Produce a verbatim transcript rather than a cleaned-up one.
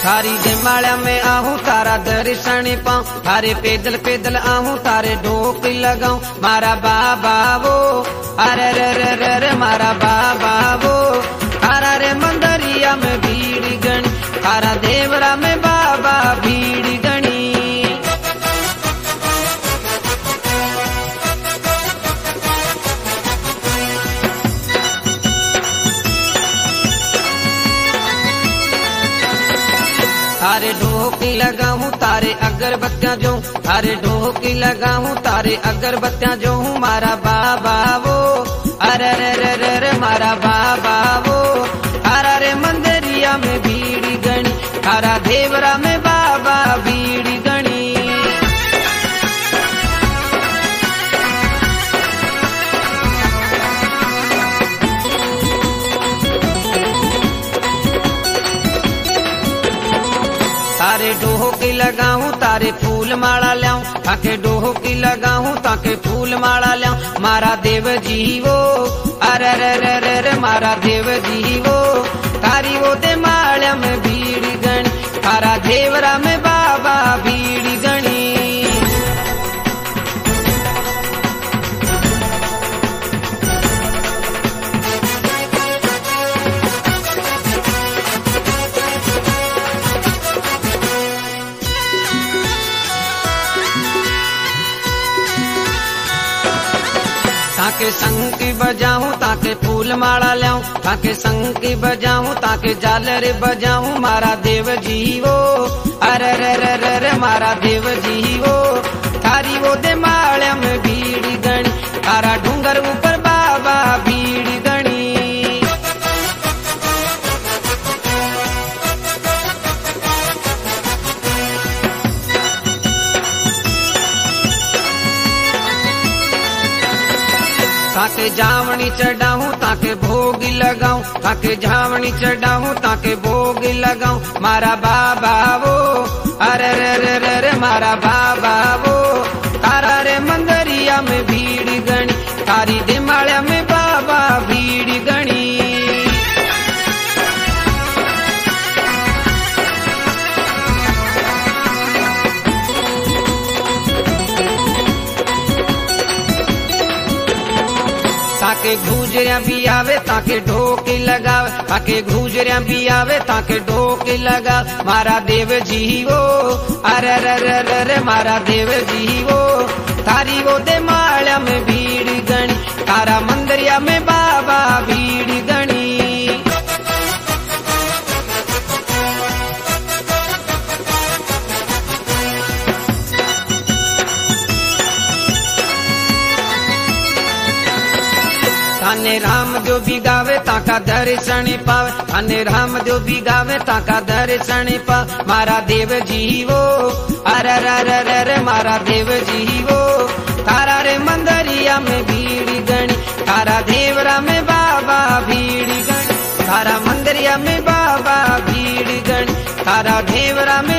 थारी जयमाला में आहूं तारा दर्शन पाऊं, थारे पैदल पैदल आहूं तारे ढोक लगाऊं। मारा बाबा वो अरे रे रे रे रे मारा बाबा वो, थारा रे मंदरिया में भीड़ गणी, थारा देवरा में बाबा भीड़ गणी। थारे ढोकी लगाऊं तारे अगरबत्तियां जो, थारे ढोकी लगाऊं तारे अगरबत्तियां जो। मारा बाबा वो अरे रे रे रे रे मारा बाबा वो, थारा रे मंदिरिया में भीड़ गणी, थारा देवरा में बाबा भीड़ गणी। तारे ढोकी लगाऊं तारे फूल माला ल्याऊं, ताके ढोकी लगाऊं ताके फूल माला ल्याऊं। मारा देव जी वो अरे रे रे रे रे मारा देव जी वो, तारी वो दे माला में भीड़ गणी, तारा देवरा में बाबा भीड़ गणी। ताके संकी बजाऊं ताके फूल माला ल्याऊं, ताके संकी बजाऊं ताके झालर बजाऊं। मारा देव जी वो अरे रे रे रे रे मारा देव जी वो, थारी वो दे माला में भीड़ गणी, तारा डूंगर ऊपर बाबा भीड़ गणी। ताके झावणी चढ़ाऊं ताके भोग लगाऊं, ताके झावणी चढ़ाऊं ताके भोग लगाऊं। मारा बाबा वो अरे रे रे रे रे मारा बाबा वो, तारा रे मंदरिया में भीड़ गणी, तारी दिमाला में बाबा भीड़ गणी। ताके गुजरिया भी आवे ताके ढोकी लगावे, ताके गुजरिया भी आवे ताके ढोकी लगा। मारा देव जी वो अरे रे रे रे रे मारा देव जी वो, तारी वो दे माला में भीड़ गणी, तारा मंदरिया में बाबा भीड़ गणी। थाने राम जो भी गावे ताका दर्शन पावे, थाने राम जो भी गावे ताका दर्शन पा। मारा देव जी वो अरे रे रे रे रे मारा देव जी वो, तारा रे मंदरिया में भीड़ गणी, तारा देवरा में बाबा भीड़ गणी, तारा मंदरिया में बाबा भीड़ गणी, तारा देवरा में